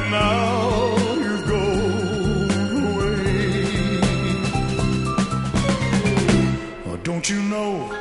now you've gone away. Oh, don't you know